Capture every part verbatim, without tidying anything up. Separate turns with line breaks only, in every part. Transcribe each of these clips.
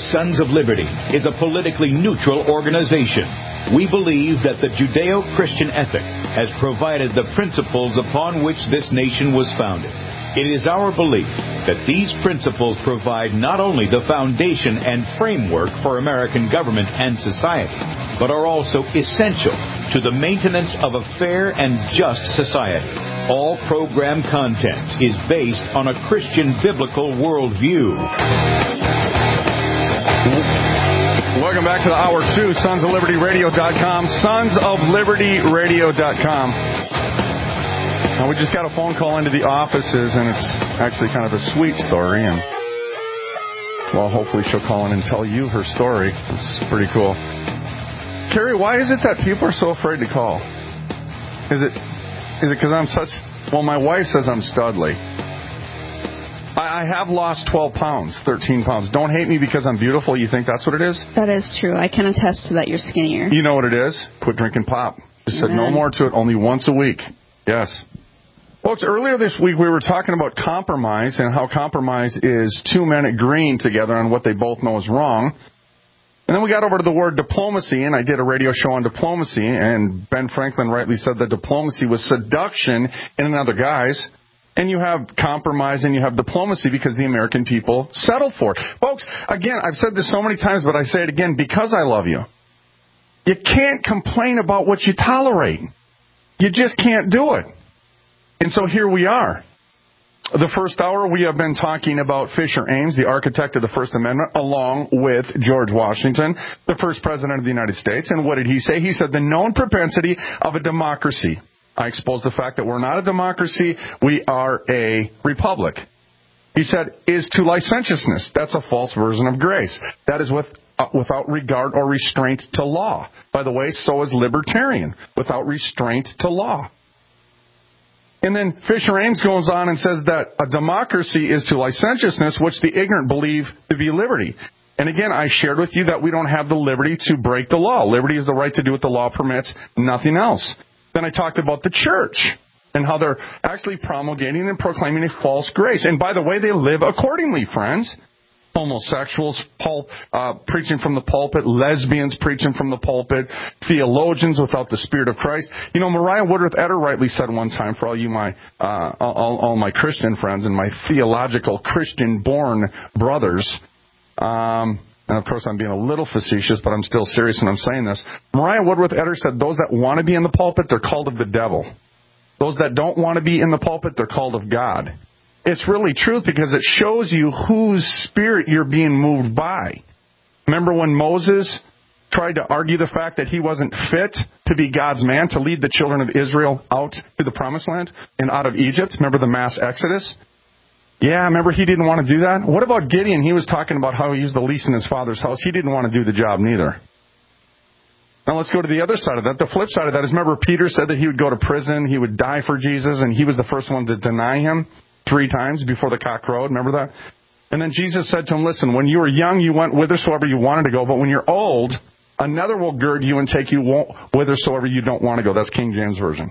Sons of Liberty is a politically neutral organization. We believe that the Judeo-Christian ethic has provided the principles upon which this nation was founded. It is our belief that these principles provide not only the foundation and framework for American government and society, but are also essential to the maintenance of a fair and just society. All program content is based on a Christian biblical worldview.
Welcome back to the Hour two, sons of liberty radio dot com, sons of liberty radio dot com. Now, we just got a phone call into the offices, and it's actually kind of a sweet story, and, well, hopefully she'll call in and tell you her story. It's pretty cool. Carrie, why is it that people are so afraid to call? Is it... Is it because I'm such... Well, my wife says I'm studly. I, I have lost twelve pounds, thirteen pounds. Don't hate me because I'm beautiful. You think that's what it is?
That is true. I can attest to that. You're skinnier.
You know what it is? Quit drinking pop. Just said no more to it. Only once a week. Yes. Folks, earlier this week we were talking about compromise and how compromise is two men agreeing together on what they both know is wrong. And then we got over to the word diplomacy, and I did a radio show on diplomacy, and Ben Franklin rightly said that diplomacy was seduction in another guise. And you have compromise and you have diplomacy because the American people settle for it. Folks, again, I've said this so many times, but I say it again because I love you. You can't complain about what you tolerate. You just can't do it. And so here we are. The first hour, we have been talking about Fisher Ames, the architect of the First Amendment, along with George Washington, the first president of the United States. And what did he say? He said the known propensity of a democracy. I exposed the fact that we're not a democracy, we are a republic. He said, is to licentiousness. That's a false version of grace. That is with, uh, without regard or restraint to law. By the way, so is libertarian, without restraint to law. And then Fisher Ames goes on and says that a democracy is to licentiousness, which the ignorant believe to be liberty. And again, I shared with you that we don't have the liberty to break the law. Liberty is the right to do what the law permits, nothing else. Then I talked about the church and how they're actually promulgating and proclaiming a false grace. And by the way, they live accordingly, friends. Homosexuals pul- uh, preaching from the pulpit, lesbians preaching from the pulpit, theologians without the Spirit of Christ. You know, Mariah Woodworth Etter rightly said one time, for all you my uh, all, all my Christian friends and my theological Christian-born brothers, um, and of course I'm being a little facetious, but I'm still serious when I'm saying this. Mariah Woodworth Etter said, those that want to be in the pulpit, they're called of the devil. Those that don't want to be in the pulpit, they're called of God. It's really truth because it shows you whose spirit you're being moved by. Remember when Moses tried to argue the fact that he wasn't fit to be God's man, to lead the children of Israel out to the promised land and out of Egypt? Remember the mass exodus? Yeah, remember he didn't want to do that? What about Gideon? He was talking about how he used the least in his father's house. He didn't want to do the job neither. Now let's go to the other side of that. The flip side of that is, remember Peter said that he would go to prison, he would die for Jesus, and he was the first one to deny him three times before the cock crowed. Remember that? And then Jesus said to him, listen, when you were young, you went whithersoever you wanted to go, but when you're old, another will gird you and take you whithersoever you don't want to go. That's King James Version.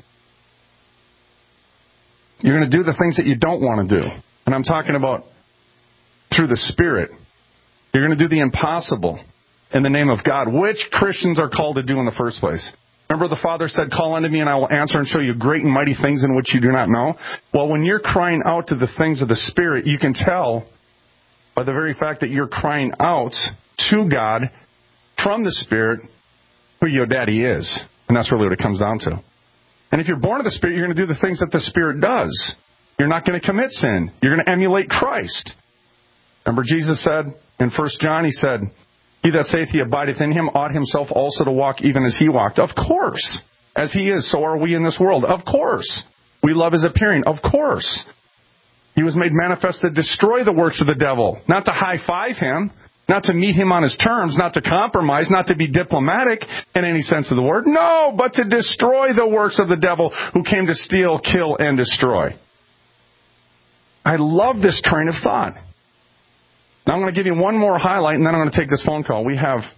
You're going to do the things that you don't want to do. And I'm talking about through the Spirit. You're going to do the impossible in the name of God, which Christians are called to do in the first place. Remember the Father said, call unto me and I will answer and show you great and mighty things in which you do not know. Well, when you're crying out to the things of the Spirit, you can tell by the very fact that you're crying out to God from the Spirit who your daddy is. And that's really what it comes down to. And if you're born of the Spirit, you're going to do the things that the Spirit does. You're not going to commit sin. You're going to emulate Christ. Remember Jesus said in First John, he said, he that saith he abideth in him ought himself also to walk even as he walked. Of course. As he is, so are we in this world. Of course. We love his appearing. Of course. He was made manifest to destroy the works of the devil. Not to high-five him. Not to meet him on his terms. Not to compromise. Not to be diplomatic in any sense of the word. No, but to destroy the works of the devil who came to steal, kill, and destroy. I love this train of thought. Now I'm going to give you one more highlight, and then I'm going to take this phone call. We have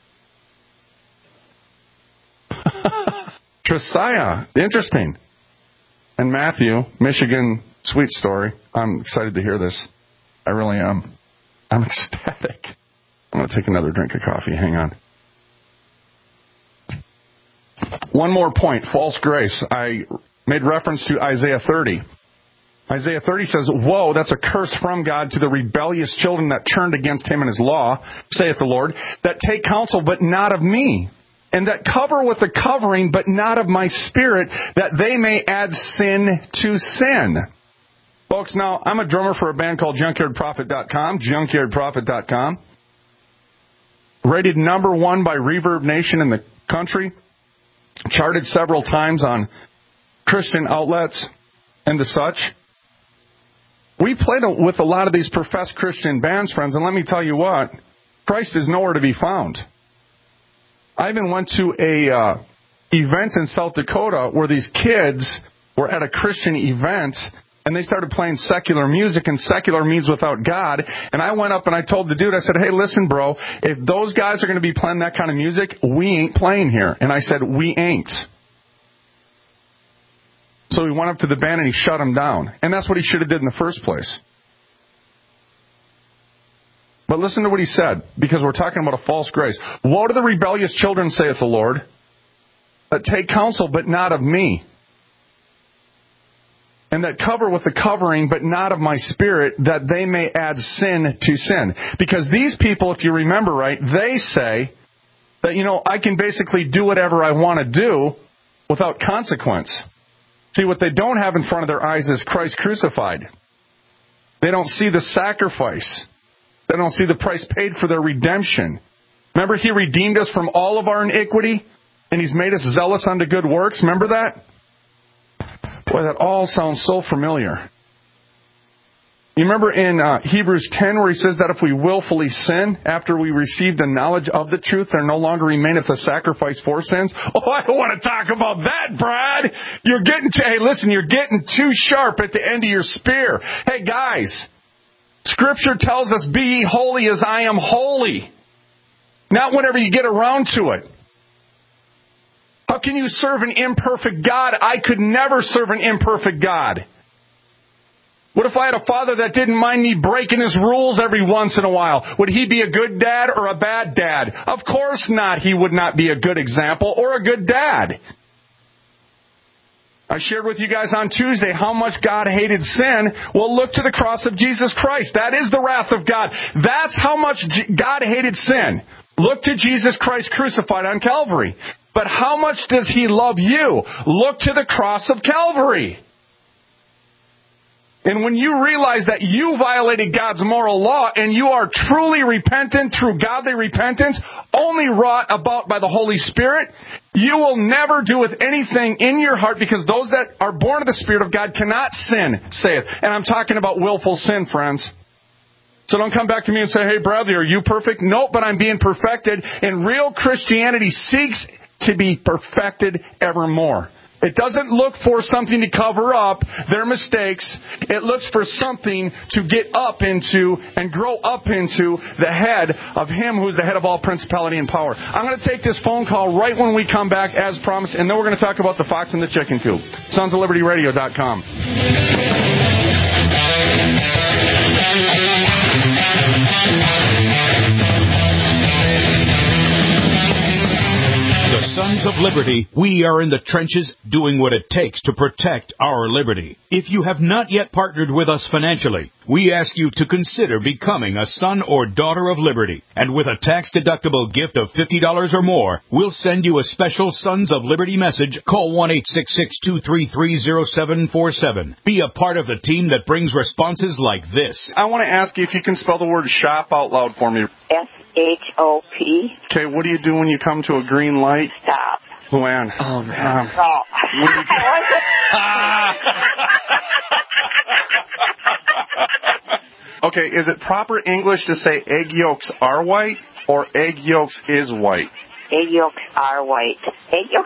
Josiah. Interesting. And Matthew, Michigan, sweet story. I'm excited to hear this. I really am. I'm ecstatic. I'm going to take another drink of coffee. Hang on. One more point, false grace. I made reference to Isaiah thirty. Isaiah thirty says, "Woe, that's a curse from God to the rebellious children that turned against him and his law, saith the Lord, that take counsel, but not of me, and that cover with the covering, but not of my spirit, that they may add sin to sin." Folks, now, I'm a drummer for a band called junkyard prophet dot com, junkyard prophet dot com. Rated number one by Reverb Nation in the country. Charted several times on Christian outlets and the such. We played with a lot of these professed Christian bands, friends, and let me tell you what, Christ is nowhere to be found. I even went to a uh, event in South Dakota where these kids were at a Christian event, and they started playing secular music, and secular means without God. And I went up and I told the dude, I said, "Hey, listen, bro, if those guys are going to be playing that kind of music, we ain't playing here." And I said, "We ain't." So he went up to the band and he shut them down. And that's what he should have did in the first place. But listen to what he said, because we're talking about a false grace. "Woe to the rebellious children, saith the Lord, that take counsel, but not of me, and that cover with the covering, but not of my spirit, that they may add sin to sin." Because these people, if you remember right, they say that, you know, I can basically do whatever I want to do without consequence. See, what they don't have in front of their eyes is Christ crucified. They don't see the sacrifice. They don't see the price paid for their redemption. Remember, he redeemed us from all of our iniquity, and he's made us zealous unto good works. Remember that? Boy, that all sounds so familiar. You remember in uh, Hebrews ten where he says that if we willfully sin after we receive the knowledge of the truth, there no longer remaineth a sacrifice for sins? Oh, I don't want to talk about that, Brad. You're getting to, hey, listen, you're getting too sharp at the end of your spear. Hey, guys, Scripture tells us, "Be ye holy as I am holy." Not whenever you get around to it. How can you serve an imperfect God? I could never serve an imperfect God. What if I had a father that didn't mind me breaking his rules every once in a while? Would he be a good dad or a bad dad? Of course not. He would not be a good example or a good dad. I shared with you guys on Tuesday how much God hated sin. Well, look to the cross of Jesus Christ. That is the wrath of God. That's how much God hated sin. Look to Jesus Christ crucified on Calvary. But how much does he love you? Look to the cross of Calvary. And when you realize that you violated God's moral law and you are truly repentant through godly repentance, only wrought about by the Holy Spirit, you will never do with anything in your heart, because those that are born of the Spirit of God cannot sin, saith. And I'm talking about willful sin, friends. So don't come back to me and say, "Hey, Bradley, are you perfect?" Nope, but I'm being perfected. And real Christianity seeks to be perfected evermore. It doesn't look for something to cover up their mistakes. It looks for something to get up into and grow up into the head of Him who's the head of all principality and power. I'm going to take this phone call right when we come back, as promised, and then we're going to talk about the fox and the chicken coop. Sons of Liberty Radio dot com.
Sons of Liberty, we are in the trenches doing what it takes to protect our liberty. If you have not yet partnered with us financially, we ask you to consider becoming a son or daughter of Liberty. And with a tax-deductible gift of fifty dollars or more, we'll send you a special Sons of Liberty message. Call one eight six six, two three three, zero seven four seven. Be a part of the team that brings responses like this.
I want to ask you if you can spell the word shop out loud for me.
S H O P.
Okay, what do you do when you come to a green light?
Stop.
Luann.
Oh, man.
Um,
Stop.
Okay, is it proper English to say egg yolks are white or egg yolks is white?
Egg yolks are white. Egg yolks.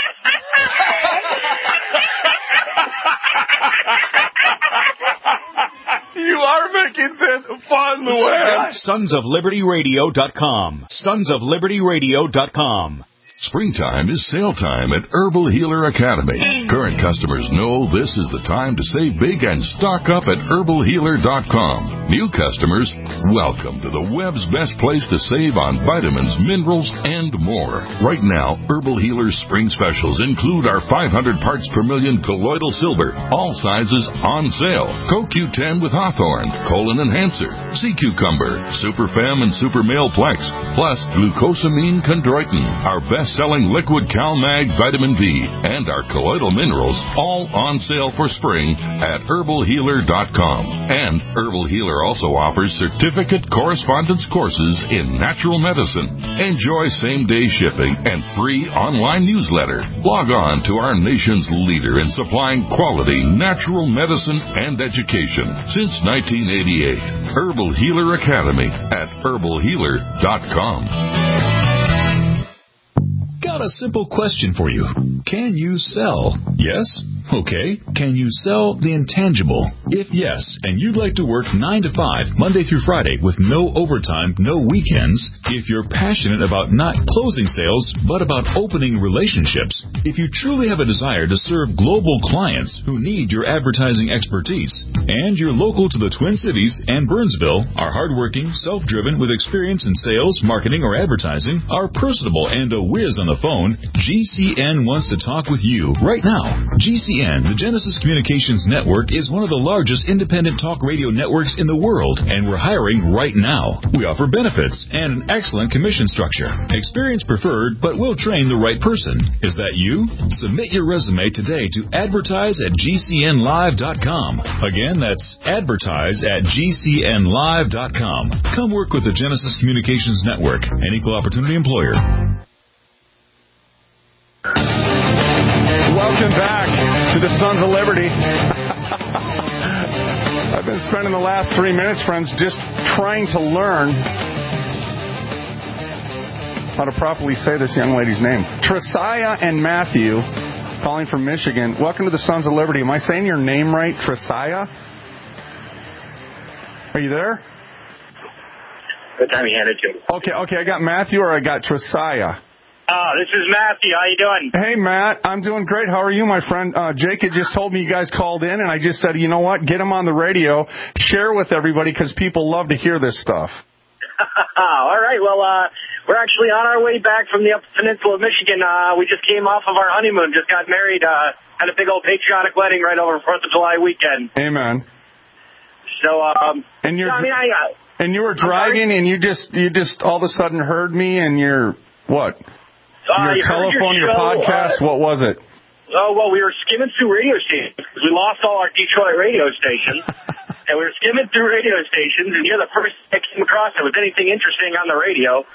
You are making this fun, Luann.
Sons of Liberty Radio dot com. Sons of Liberty Radio dot com.
Springtime is sale time at Herbal Healer Academy. Current customers know this is the time to save big and stock up at herbal healer dot com. New customers, welcome to the web's best place to save on vitamins, minerals, and more. Right now, Herbal Healer's spring specials include our five hundred parts per million colloidal silver, all sizes on sale. Co Q ten with Hawthorne, Colon Enhancer, Sea Cucumber, Super Fem and Super Male Plex, plus glucosamine chondroitin, our best-selling liquid CalMag Vitamin V, and our colloidal minerals, all on sale for spring at herbal healer dot com. And Herbal Healer also offers certificate correspondence courses in natural medicine. Enjoy same-day shipping and free online newsletter. Log on to our nation's leader in supplying quality natural medicine and education since nineteen eighty-eight. Herbal Healer Academy at herbal healer dot com.
Got a simple question for you. Can you sell? Yes? Okay. Can you sell the intangible? If yes, and you'd like to work nine to five, Monday through Friday, with no overtime, no weekends, if you're passionate about not closing sales, but about opening relationships, if you truly have a desire to serve global clients who need your advertising expertise, and you're local to the Twin Cities and Burnsville, are hardworking, self-driven, with experience in sales, marketing, or advertising, are personable and a whiz on the phone, G C N wants to talk with you right now. G C N, the Genesis Communications Network, is one of the largest independent talk radio networks in the world, and we're hiring right now. We offer benefits and an excellent commission structure. Experience preferred, but we'll train the right person. Is that you? Submit your resume today to advertise at G C N live dot com. Again, that's advertise at G C N live dot com. Come work with the Genesis Communications Network, an equal opportunity employer.
Welcome back to the Sons of Liberty. I've been spending the last three minutes, friends, just trying to learn how to properly say this young lady's name. Tresiah and Matthew, calling from Michigan. Welcome to the Sons of Liberty. Am I saying your name right, Tresiah? Are you there?
Good time you handed to me.
Okay, okay, I got Matthew or I got Tresiah?
Oh, this is Matthew. How you doing?
Hey, Matt. I'm doing great. How are you, my friend? Uh, Jake had just told me you guys called in, and I just said, you know what? Get them on the radio. Share with everybody because people love to hear this stuff.
All right. Well, uh, we're actually on our way back from the Upper Peninsula of Michigan. Uh, we just came off of our honeymoon, just got married, uh, had a big old patriotic wedding right over fourth of July weekend.
Amen.
So, um,
and you're,
I mean, I, uh,
and you were driving, and you just, you just all of a sudden heard me, and you're what?
Uh,
your
you
telephone,
your,
your
show,
podcast,
uh,
what was it?
Oh, well, we were skimming through radio stations. We lost all our Detroit radio stations, and we were skimming through radio stations, and you're the first I came across that was anything interesting on the radio.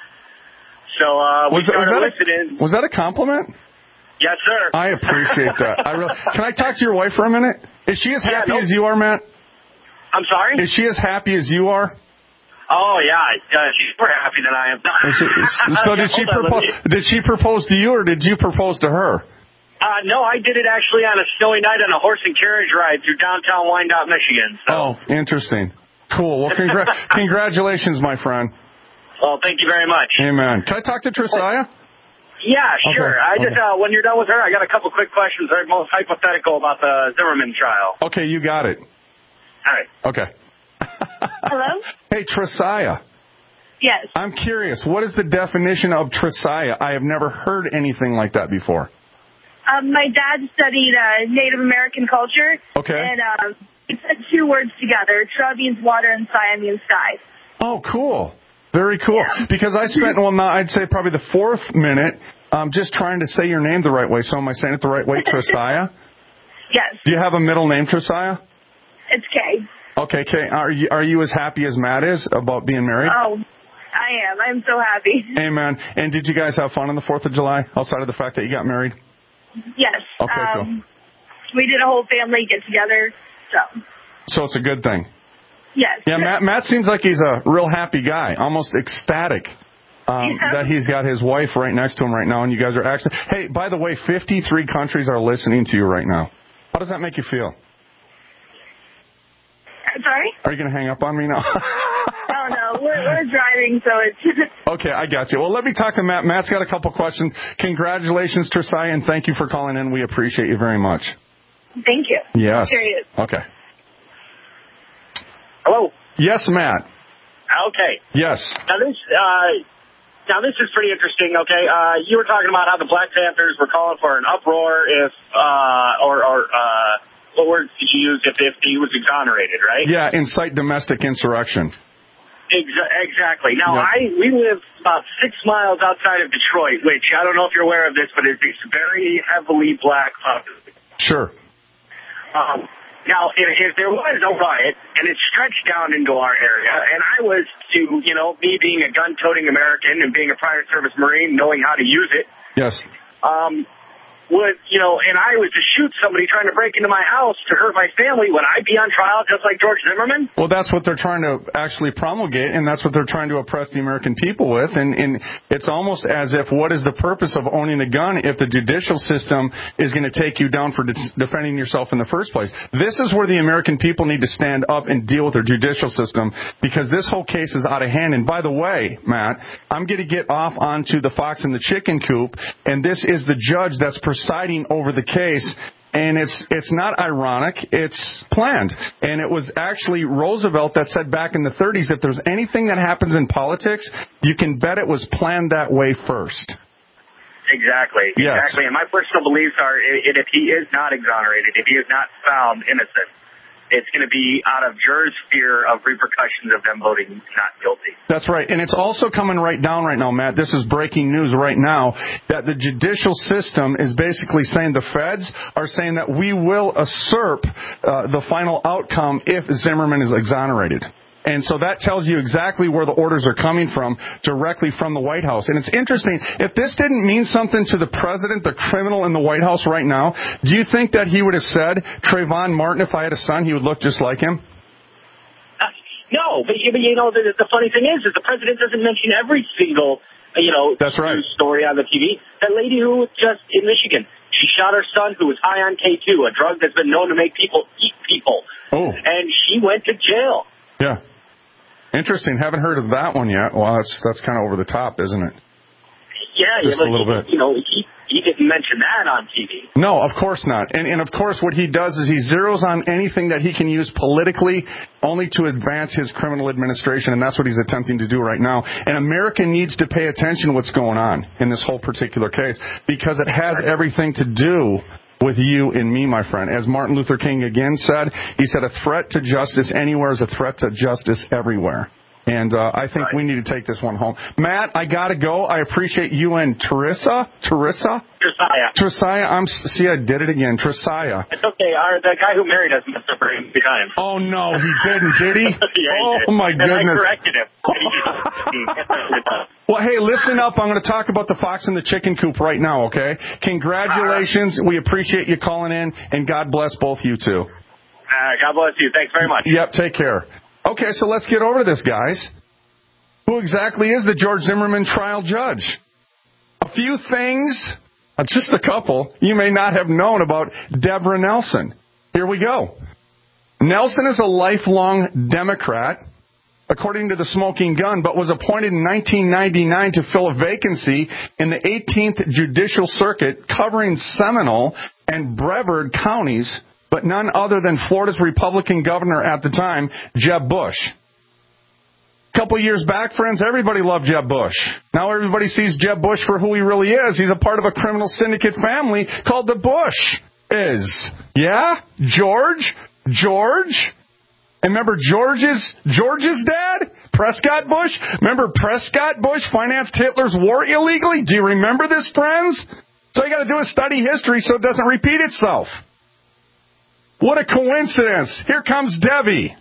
So uh, we
was,
started
was
listening.
A, was that a compliment?
Yes, sir.
I appreciate that. I really, can I talk to your wife for a minute? Is she as happy
yeah, nope.
as you are, Matt?
I'm sorry?
Is she as happy as you are?
Oh, yeah, uh, she's more happy than I am.
She, so did she propose? Did she propose to you, or did you propose to her?
Uh, no, I did it actually on a snowy night on a horse and carriage ride through downtown Wyandotte, Michigan. So.
Oh, interesting. Cool. Well, congra- congratulations, my friend.
Well, thank you very much.
Amen. Can I talk to Tresiah?
Yeah, sure.
Okay.
I just
okay.
uh, when you're done with her, I got a couple quick questions. They're most hypothetical about the Zimmerman trial.
Okay, you got it.
All right.
Okay.
Hello?
Hey, Tresiah.
Yes.
I'm curious. What is the definition of Tresiah? I have never heard anything like that before.
Um, my dad studied uh, Native American culture.
Okay.
And um, he put two words together. Tra means water and Saya means sky.
Oh, cool. Very cool.
Yeah.
Because I spent, well, now I'd say probably the fourth minute um, just trying to say your name the right way. So am I saying it the right way, Tresiah?
Yes.
Do you have a middle name, Tresiah?
It's Kay.
Okay, Kay. Are you, are you as happy as Matt is about being married?
Oh, I am. I'm so happy.
Amen. And did you guys have fun on the fourth of July, outside of the fact that you got married?
Yes.
Okay,
um,
cool.
We did a whole family get-together, so.
So it's a good thing.
Yes.
Yeah, Matt, Matt seems like he's a real happy guy, almost ecstatic um,
yeah.
that he's got his wife right next to him right now, and you guys are actually... Hey, by the way, fifty-three countries are listening to you right now. How does that make you feel?
I'm sorry?
Are you going to hang up on me now?
Oh, no. We're, we're driving, so it's...
Okay, I got you. Well, let me talk to Matt. Matt's got a couple questions. Congratulations, Tresiah, and thank you for calling in. We appreciate you very much.
Thank you.
Yes.
Curious.
Okay.
Hello?
Yes, Matt.
Okay.
Yes.
Now this, uh, now this is pretty interesting, okay? Uh, you were talking about how the Black Panthers were calling for an uproar if, uh, or, or, uh, what words did you use if, if he was exonerated, right?
Yeah, incite domestic insurrection.
Exa- exactly. Now,
Yep.
I we live about six miles outside of Detroit, which I don't know if you're aware of this, but it's a very heavily black population.
Sure.
Um, now, if, if there was a riot and it stretched down into our area, and I was to, you know, me being a gun-toting American and being a prior service Marine, knowing how to use it,
Yes.
um, would, you know, and I was to shoot somebody trying to break into my house to hurt my family, would I be on trial just like George Zimmerman?
Well, that's what they're trying to actually promulgate, and that's what they're trying to oppress the American people with. And, and it's almost as if, what is the purpose of owning a gun if the judicial system is going to take you down for de- defending yourself in the first place? This is where the American people need to stand up and deal with their judicial system, because this whole case is out of hand. And by the way, Matt, I'm going to get off onto the fox and the chicken coop, and this is the judge that's presiding over the case. And it's it's not ironic, it's planned. And it was actually Roosevelt that said back in the thirties, if there's anything that happens in politics, you can bet it was planned that way first.
Exactly.
Yes.
Exactly. And my personal beliefs are, i- if he is not exonerated, if he is not found innocent, it's going to be out of jurors' fear of repercussions of them voting not guilty.
That's right. And it's also coming right down right now, Matt. This is breaking news right now, that the judicial system is basically saying, the feds are saying that we will usurp uh, the final outcome if Zimmerman is exonerated. And so that tells you exactly where the orders are coming from, directly from the White House. And it's interesting, if this didn't mean something to the president, the criminal in the White House right now, do you think that he would have said, Trayvon Martin, if I had a son, he would look just like him?
Uh, no, but, but you know, the, the funny thing is, is the president doesn't mention every single, uh, you know,
That's right.
news story on the T V. That lady who was just in Michigan, she shot her son who was high on K two, a drug that's been known to make people eat people.
Oh.
And she went to jail.
Yeah. Interesting. Haven't heard of that one yet. Well, that's that's kind of over the top, isn't it?
Yeah,
Just
yeah, but
a little
he,
bit.
You know, he he didn't mention that on T V.
No, of course not. And, and of course, what he does is he zeroes on anything that he can use politically only to advance his criminal administration, and that's what he's attempting to do right now. And America needs to pay attention to what's going on in this whole particular case, because it has everything to do with you and me, my friend. As Martin Luther King again said, he said, a threat to justice anywhere is a threat to justice everywhere. And uh, I think right. we need to take this one home. Matt, I got to go. I appreciate you and Teresa. Teresa?
Tresiah.
Tresiah. I'm, see, I did it again. Tresiah.
It's okay. Our, the guy who married us must have been behind.
Oh, no, he didn't, did he?
Yeah,
oh,
he did.
my
and
goodness.
I corrected him.
Well, hey, listen up. I'm going to talk about the fox and the chicken coop right now, okay? Congratulations. We appreciate you calling in, and God bless both you two.
Uh, God bless you. Thanks very much.
Yep, take care. Okay, so let's get over to this, guys. Who exactly is the George Zimmerman trial judge? A few things, just a couple, you may not have known about Deborah Nelson. Here we go. Nelson is a lifelong Democrat, according to the Smoking Gun, but was appointed in nineteen ninety-nine to fill a vacancy in the eighteenth Judicial Circuit covering Seminole and Brevard counties, but none other than Florida's Republican governor at the time, Jeb Bush. A couple years back, friends, everybody loved Jeb Bush. Now everybody sees Jeb Bush for who he really is. He's a part of a criminal syndicate family called the Bush-is. Yeah? George? George? And remember George's, George's dad? Prescott Bush? Remember Prescott Bush financed Hitler's war illegally? Do you remember this, friends? So you got to do is study history so it doesn't repeat itself. What a coincidence. Here comes Debbie.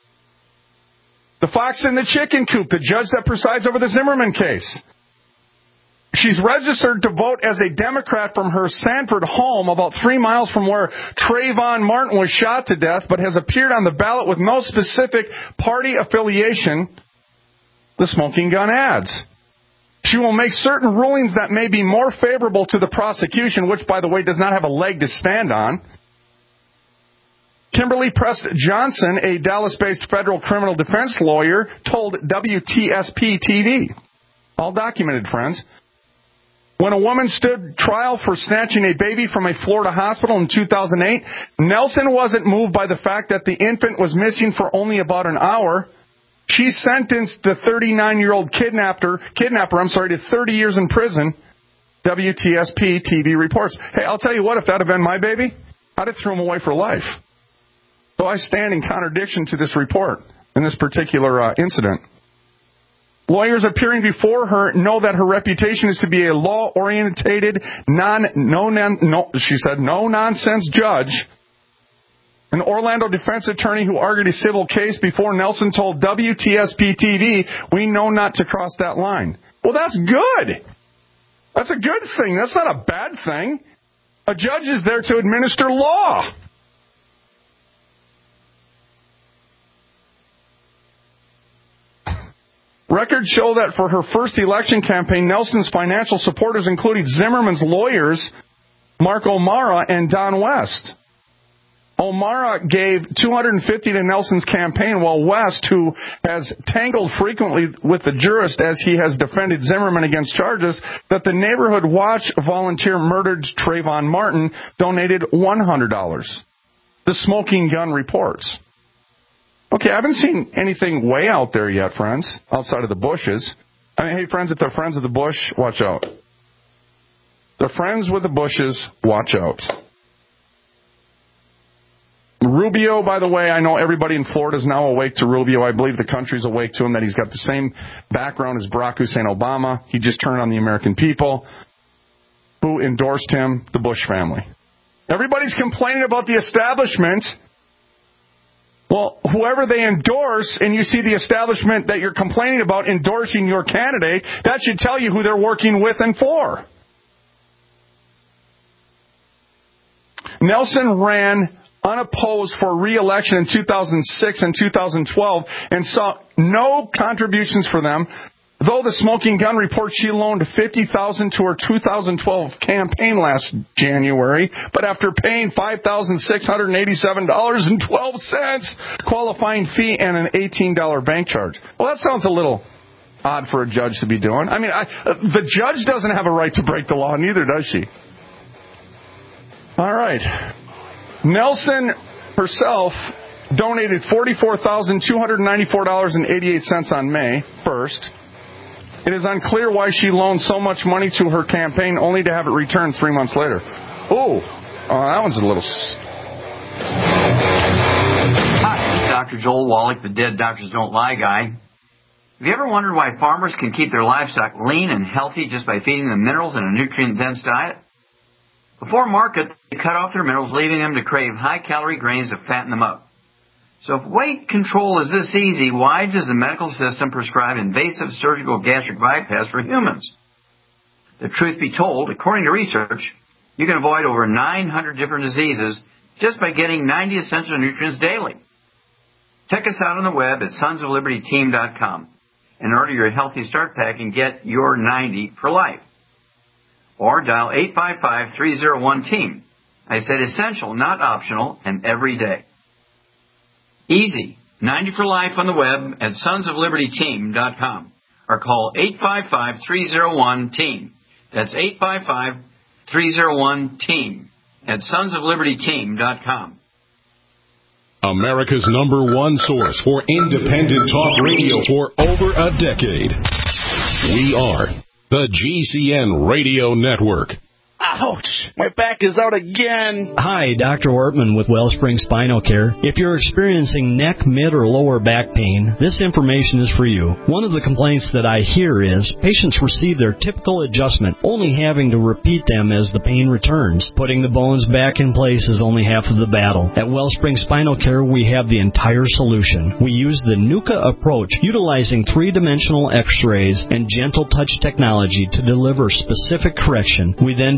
The fox in the chicken coop, the judge that presides over the Zimmerman case. She's registered to vote as a Democrat from her Sanford home about three miles from where Trayvon Martin was shot to death, but has appeared on the ballot with no specific party affiliation, the Smoking Gun adds. She will make certain rulings that may be more favorable to the prosecution, which, by the way, does not have a leg to stand on. Kimberly Prest Johnson, a Dallas-based federal criminal defense lawyer, told W T S P T V. All documented, friends. When a woman stood trial for snatching a baby from a Florida hospital in two thousand eight, Nelson wasn't moved by the fact that the infant was missing for only about an hour. She sentenced the thirty-nine-year-old kidnapper, kidnapper, I'm sorry, to thirty years in prison. W T S P T V reports. Hey, I'll tell you what, if that had been my baby, I'd have thrown him away for life. So I stand in contradiction to this report in this particular uh, incident. Lawyers appearing before her know that her reputation is to be a law-orientated, non, no, no, she said, no-nonsense judge. An Orlando defense attorney who argued a civil case before Nelson told W T S P T V, we know not to cross that line. Well, that's good. That's a good thing. That's not a bad thing. A judge is there to administer law. Records show that for her first election campaign, Nelson's financial supporters included Zimmerman's lawyers, Mark O'Mara and Don West. O'Mara gave two hundred fifty dollars to Nelson's campaign, while West, who has tangled frequently with the jurist as he has defended Zimmerman against charges that the Neighborhood Watch volunteer murdered Trayvon Martin, donated one hundred dollars. The Smoking Gun reports. Okay, I haven't seen anything way out there yet, friends, outside of the bushes. I mean, hey, friends, if they're friends of the bush, watch out. They're friends with the bushes, watch out. Rubio, by the way, I know everybody in Florida is now awake to Rubio. I believe the country's awake to him, that he's got the same background as Barack Hussein Obama. He just turned on the American people who endorsed him, the Bush family. Everybody's complaining about the establishment. Well, whoever they endorse, and you see the establishment that you're complaining about endorsing your candidate, that should tell you who they're working with and for. Nelson ran unopposed for re-election in two thousand six and two thousand twelve and saw no contributions for them, though the Smoking Gun reports she loaned fifty thousand dollars to her two thousand twelve campaign last January, but after paying five thousand six hundred eighty-seven dollars and twelve cents qualifying fee and an eighteen dollars bank charge. Well, that sounds a little odd for a judge to be doing. I mean, I, the judge doesn't have a right to break the law, neither does she. All right. Nelson herself donated forty-four thousand two hundred ninety-four dollars and eighty-eight cents on May first. It is unclear why she loaned so much money to her campaign only to have it returned three months later. Ooh, oh, that one's a little...
Hi, this is Doctor Joel Wallach, the Dead Doctors Don't Lie guy. Have you ever wondered why farmers can keep their livestock lean and healthy just by feeding them minerals in a nutrient-dense diet? Before market, they cut off their minerals, leaving them to crave high-calorie grains to fatten them up. So if weight control is this easy, why does the medical system prescribe invasive surgical gastric bypass for humans? The truth be told, according to research, you can avoid over nine hundred different diseases just by getting ninety essential nutrients daily. Check us out on the web at sons of liberty team dot com and order your Healthy Start Pack and get your ninety for life. Or dial eight five five, three oh one, team. I said essential, not optional, and every day. Easy. ninety for life on the web at sons of liberty team dot com. Or call eight five five, three oh one, team. That's eight five five, three oh one, team at sons of liberty team dot com.
America's number one source for independent talk radio for over a decade. We are the G C N Radio Network.
Ouch! My back is out again.
Hi, Doctor Ortman with Wellspring Spinal Care. If you're experiencing neck, mid, or lower back pain, this information is for you. One of the complaints that I hear is patients receive their typical adjustment, only having to repeat them as the pain returns. Putting the bones back in place is only half of the battle. At Wellspring Spinal Care, we have the entire solution. We use the NUCA approach, utilizing three-dimensional x-rays and gentle touch technology to deliver specific correction. We then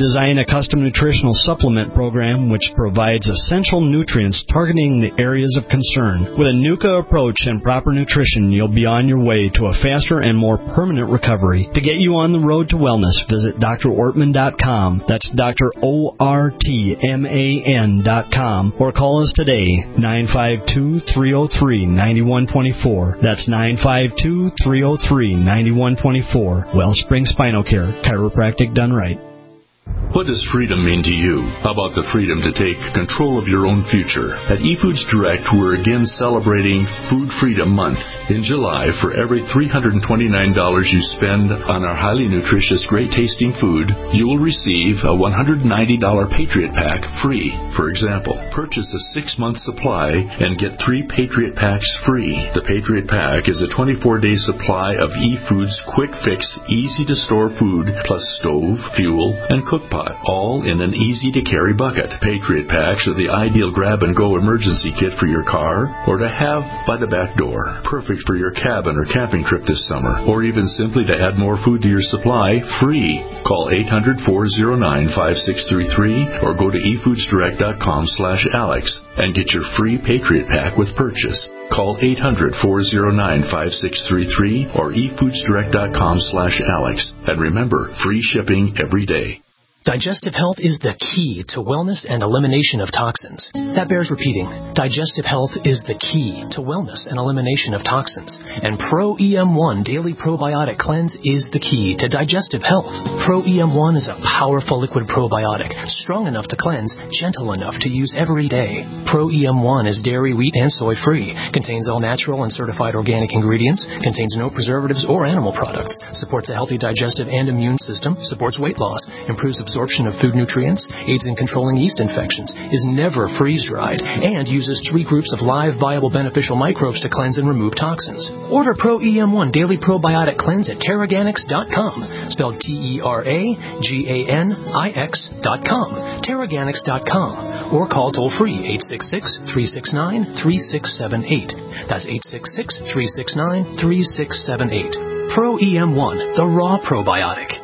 design a custom nutritional supplement program which provides essential nutrients targeting the areas of concern. With a NUCA approach and proper nutrition, you'll be on your way to a faster and more permanent recovery. To get you on the road to wellness, visit D R Ortman dot com. That's D R O R T M A N dot com. Or call us today, nine five two, three oh three, nine one two four. That's nine five two, three oh three, nine one two four. Wellspring Spinal Care, chiropractic done right.
What does freedom mean to you? How about the freedom to take control of your own future? At eFoods Direct, we're again celebrating Food Freedom Month. In July, for every three hundred twenty-nine dollars you spend on our highly nutritious, great-tasting food, you will receive a one hundred ninety dollars Patriot Pack free. For example, purchase a six-month supply and get three Patriot Packs free. The Patriot Pack is a twenty-four day supply of eFoods quick-fix, easy-to-store food, plus stove, fuel, and cook pot, all in an easy-to-carry bucket. Patriot Packs are the ideal grab-and-go emergency kit for your car or to have by the back door. Perfect for your cabin or camping trip this summer, or even simply to add more food to your supply, free. Call eight hundred, four oh nine, five six three three or go to e foods direct dot com slash alex and get your free Patriot Pack with purchase. Call eight hundred, four oh nine, five six three three or e foods direct dot com slash alex. And remember, free shipping every day.
Digestive health is the key to wellness and elimination of toxins. That bears repeating. Digestive health is the key to wellness and elimination of toxins. And Pro E M one Daily Probiotic Cleanse is the key to digestive health. Pro E M one is a powerful liquid probiotic, strong enough to cleanse, gentle enough to use every day. Pro E M one is dairy, wheat, and soy free, contains all natural and certified organic ingredients, contains no preservatives or animal products, supports a healthy digestive and immune system, supports weight loss, improves absorption of food nutrients, aids in controlling yeast infections, is never freeze-dried, and uses three groups of live, viable, beneficial microbes to cleanse and remove toxins. Order Pro E M one Daily Probiotic Cleanse at Terraganix dot com, spelled T E R A G A N I X dot com, Terraganix dot com, or call toll-free eight six six, three six nine, three six seven eight. That's eight six six, three six nine, three six seven eight. Pro E M one, the raw probiotic.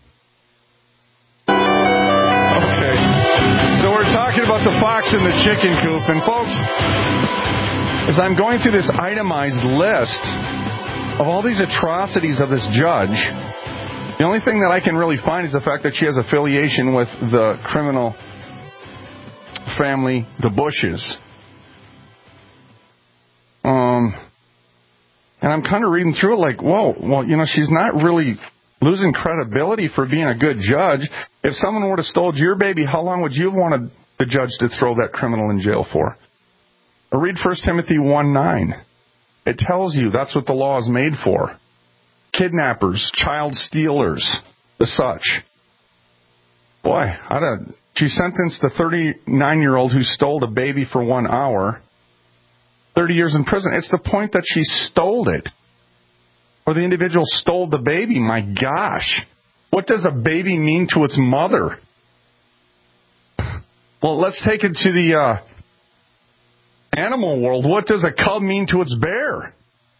About the fox in the chicken coop. And folks, as I'm going through this itemized list of all these atrocities of this judge, the only thing that I can really find is the fact that she has affiliation with the criminal family, the Bushes. Um, and I'm kind of reading through it like, whoa, well, you know, she's not really losing credibility for being a good judge. If someone would have stole your baby, how long would you have wanted the judge to throw that criminal in jail for? Or read First Timothy one nine. It tells you that's what the law is made for. Kidnappers, child stealers, the such. Boy, I'd have, she sentenced the thirty-nine-year-old who stole the baby for one hour, thirty years in prison. It's the point that she stole it. Or the individual stole the baby. My gosh. What does a baby mean to its mother? Well, let's take it to the uh, animal world. What does a cub mean to its bear?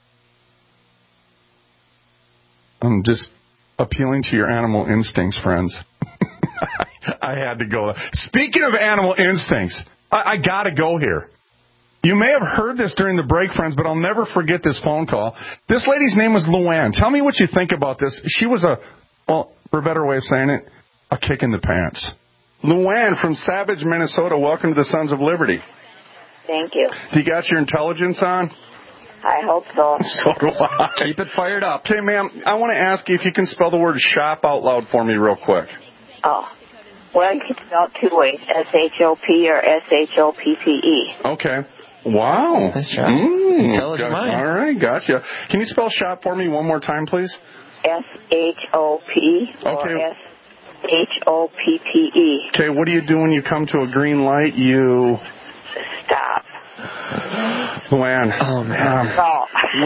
I'm just appealing to your animal instincts, friends. I had to go. Speaking of animal instincts, I, I got to go here. You may have heard this during the break, friends, but I'll never forget this phone call. This lady's name was Luann. Tell me what you think about this. She was a, well, for a better way of saying it, a kick in the pants. Luann from Savage, Minnesota, welcome to the Sons of Liberty.
Thank you.
You got your intelligence on?
I hope so.
So do I. Keep it fired up. Okay, ma'am, I want to ask you if you can spell the word shop out loud for me real quick.
Oh. Well, you can spell it two ways, S H O P or S H O P P E.
Okay. Wow.
Nice job.
Mm,
Intelligent mind.
All right, gotcha. Can you spell shop for me one more time, please?
S H O P or
okay.
S H O P P E.
Okay, what do you do when you come to a green light? You...
Stop.
Luann.
Oh, man.
Um,
no.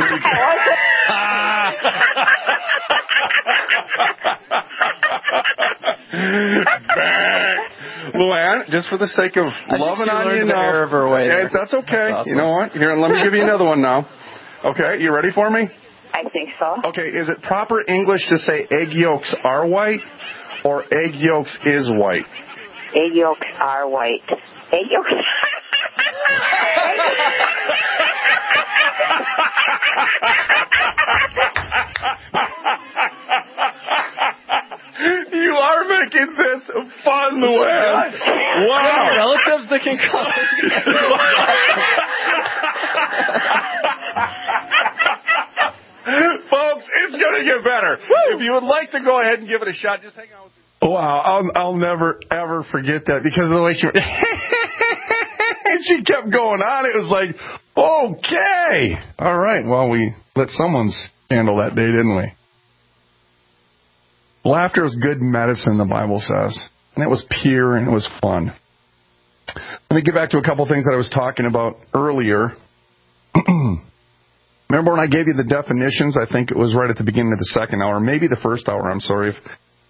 Luann, just for the sake of loving on you now.
Error of her way
yeah, that's okay.
That's awesome.
You know what? Here, let me give you another one now. Okay, you ready for me?
I I think so.
Okay, is it proper English to say egg yolks are white or egg yolks is white?
Egg yolks are white. Egg yolks.
You are making this fun, Luann. Wow.
Relatives that can come.
Folks, it's going to get better. Woo! If you would like to go ahead and give it a shot, just hang on with me. Wow, I'll, I'll never, ever forget that because of the way she went. And she kept going on. It was like, okay. All right, well, we let someone handle that day, didn't we? Laughter is good medicine, the Bible says. And it was pure and it was fun. Let me get back to a couple things that I was talking about earlier. Remember when I gave you the definitions? I think it was right at the beginning of the second hour, maybe the first hour, I'm sorry. If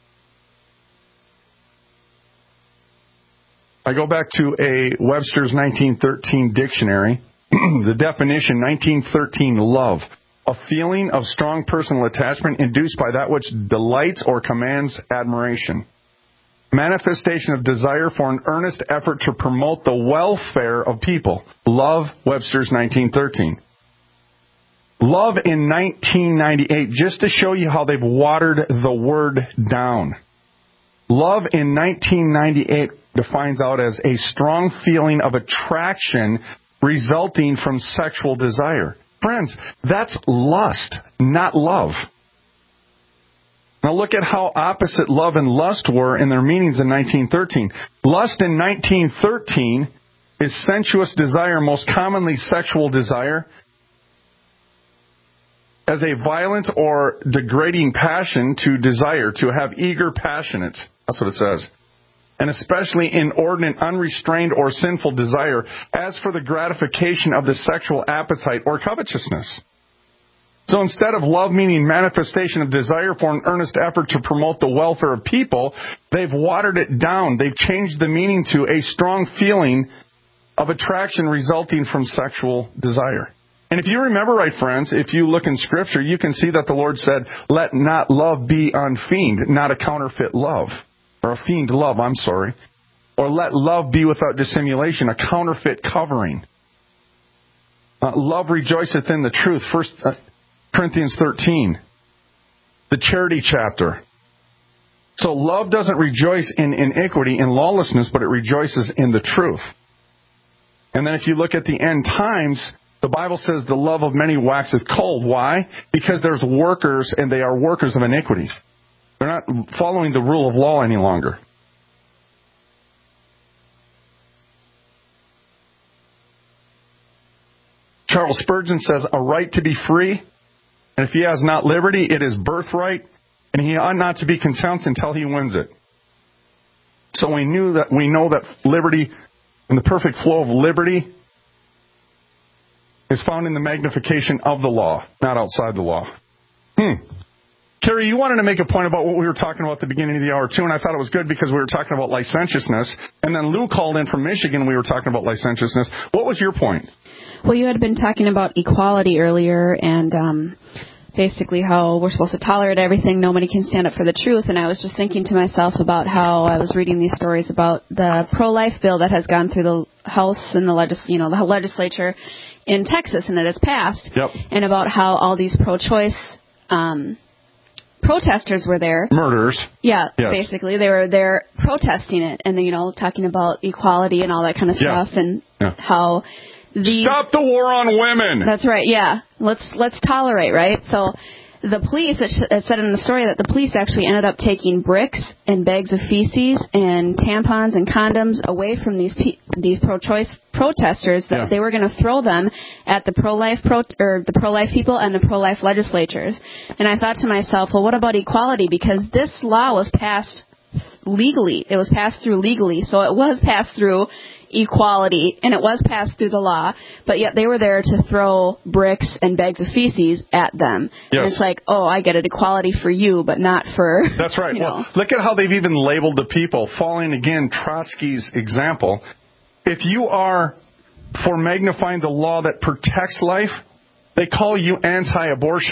I go back to a Webster's nineteen thirteen dictionary. The definition, nineteen thirteen, love. A feeling of strong personal attachment induced by that which delights or commands admiration. Manifestation of desire for an earnest effort to promote the welfare of people. Love, Webster's nineteen thirteen. Love in nineteen ninety-eight, just to show you how they've watered the word down. Love in nineteen ninety-eight defines out as a strong feeling of attraction resulting from sexual desire. Friends, that's lust, not love. Now look at how opposite love and lust were in their meanings in nineteen thirteen. Lust in nineteen thirteen is sensuous desire, most commonly sexual desire, as a violent or degrading passion to desire, to have eager, passionate. That's what it says. And especially inordinate, unrestrained, or sinful desire, as for the gratification of the sexual appetite or covetousness. So instead of love meaning manifestation of desire for an earnest effort to promote the welfare of people, they've watered it down. They've changed the meaning to a strong feeling of attraction resulting from sexual desire. And if you remember right, friends, if you look in Scripture, you can see that the Lord said, let not love be unfeigned, not a counterfeit love. Or a feigned love, I'm sorry. Or let love be without dissimulation, a counterfeit covering. Uh, love rejoiceth in the truth, First Corinthians thirteen. The charity chapter. So love doesn't rejoice in iniquity, in lawlessness, but it rejoices in the truth. And then if you look at the end times, the Bible says the love of many waxeth cold. Why? Because there's workers, and they are workers of iniquity. They're not following the rule of law any longer. Charles Spurgeon says, a right to be free, and if he has not liberty, it is birthright, and he ought not to be content until he wins it. So we knew that we know that liberty, and the perfect flow of liberty, is found in the magnification of the law, not outside the law. Hmm. Kerry, you wanted to make a point about what we were talking about at the beginning of the hour, too, and I thought it was good because we were talking about licentiousness. And then Lou called in from Michigan, and we were talking about licentiousness. What was your point?
Well, you had been talking about equality earlier and um, basically how we're supposed to tolerate everything. Nobody can stand up for the truth. And I was just thinking to myself about how I was reading these stories about the pro-life bill that has gone through the House and the, legis- you know, the legislature in Texas, and it has passed.
Yep.
And about how all these pro-choice um protesters were there.
Murderers.
Yeah,
yes.
Basically. They were there protesting it and, you know, talking about equality and all that kind of
yeah.
stuff and
yeah.
how the...
Stop the war on women!
That's right, yeah. Let's let's tolerate, right? So the police, it said in the story that the police actually ended up taking bricks and bags of feces and tampons and condoms away from these pe- these pro-choice protesters that yeah. they were going to throw them at the pro-life pro or the pro-life people and the pro-life legislatures. And I thought to myself, well, what about equality? Because this law was passed legally. It was passed through legally. So it was passed through equality, and it was passed through the law, but yet they were there to throw bricks and bags of feces at them.
Yes.
And it's like, oh, I get it, equality for you, but not for...
That's right.
You
well,
know.
Look at how they've even labeled the people, following, again, Trotsky's example. If you are for magnifying the law that protects life, they call you anti-abortion.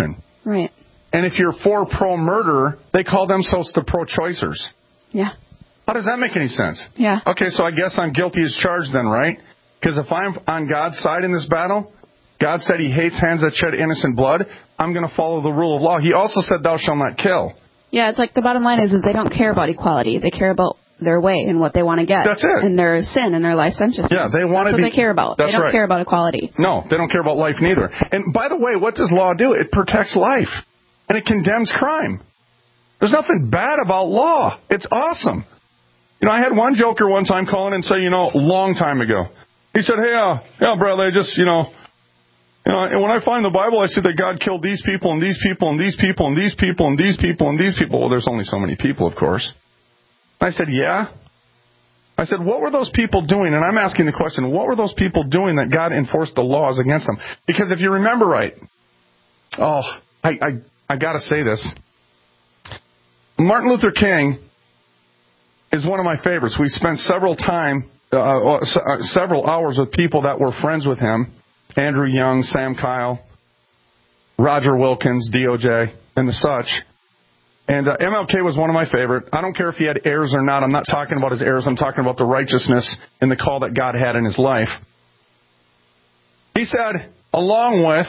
Right.
And if you're for pro-murder, they call themselves the pro-choicers.
Yeah.
How does that make any sense?
Yeah.
Okay, so I guess I'm guilty as charged then, right? Because if I'm on God's side in this battle, God said he hates hands that shed innocent blood. I'm going to follow the rule of law. He also said, thou shalt not kill.
Yeah, it's like the bottom line is, is they don't care about equality. They care about their way and what they want to get.
That's it.
And their sin and their licentiousness.
Yeah, they want
That's
to
what
be,
they care about.
That's
They don't
right.
care about equality.
No, they don't care about life neither. And by the way, what does law do? It protects life. And it condemns crime. There's nothing bad about law. It's awesome. You know, I had one joker one time call in and say, you know, a long time ago. He said, hey, uh, yeah, brother, I just, you know, you know, and when I find the Bible, I see that God killed these people and these people and these people and these people and these people and these people. Well, there's only so many people, of course. I said, yeah. I said, what were those people doing? And I'm asking the question, what were those people doing that God enforced the laws against them? Because if you remember right, oh, I, I, I got to say this. Martin Luther King is one of my favorites. We spent several time, uh, uh, several hours with people that were friends with him. Andrew Young, Sam Kyle, Roger Wilkins, D O J, and the such. And uh, M L K was one of my favorite. I don't care if he had heirs or not. I'm not talking about his heirs. I'm talking about the righteousness and the call that God had in his life. He said, along with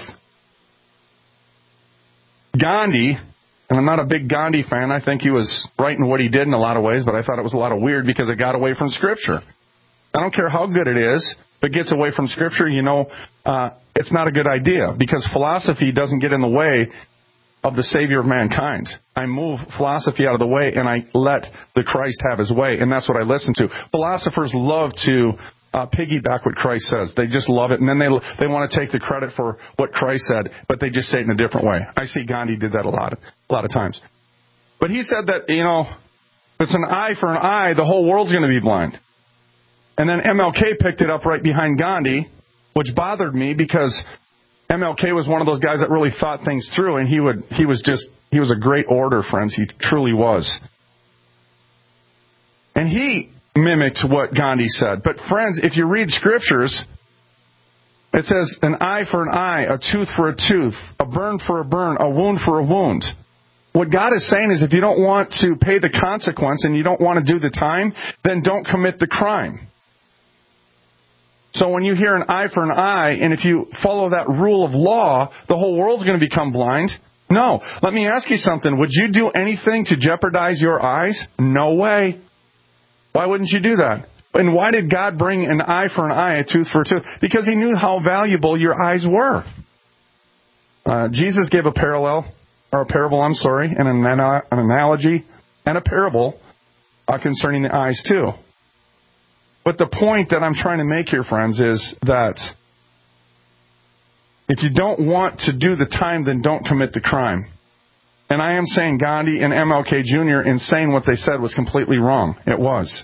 Gandhi, and I'm not a big Gandhi fan. I think he was right in what he did in a lot of ways, but I thought it was a lot of weird because it got away from Scripture. I don't care how good it is. If it gets away from Scripture, you know, uh, it's not a good idea because philosophy doesn't get in the way of the Savior of mankind. I move philosophy out of the way and I let the Christ have his way, and that's what I listen to. Philosophers love to uh, piggyback what Christ says. They just love it, and then they they want to take the credit for what Christ said, but they just say it in a different way. I see Gandhi did that a lot, a lot of times. But he said that, you know, if it's an eye for an eye, the whole world's going to be blind. And then M L K picked it up right behind Gandhi, which bothered me because M L K was one of those guys that really thought things through, and he would he was just he was a great orator, friends. He truly was. And he mimicked what Gandhi said. But friends, if you read scriptures, it says an eye for an eye, a tooth for a tooth, a burn for a burn, a wound for a wound. What God is saying is if you don't want to pay the consequence and you don't want to do the time, then don't commit the crime. So when you hear an eye for an eye, and if you follow that rule of law, the whole world's going to become blind? No. Let me ask you something. Would you do anything to jeopardize your eyes? No way. Why wouldn't you do that? And why did God bring an eye for an eye, a tooth for a tooth? Because he knew how valuable your eyes were. Uh, Jesus gave a parallel, or a parable, I'm sorry, and an, an analogy and a parable uh, concerning the eyes too. But the point that I'm trying to make here, friends, is that if you don't want to do the time, then don't commit the crime. And I am saying Gandhi and M L K Junior in saying what they said was completely wrong. It was.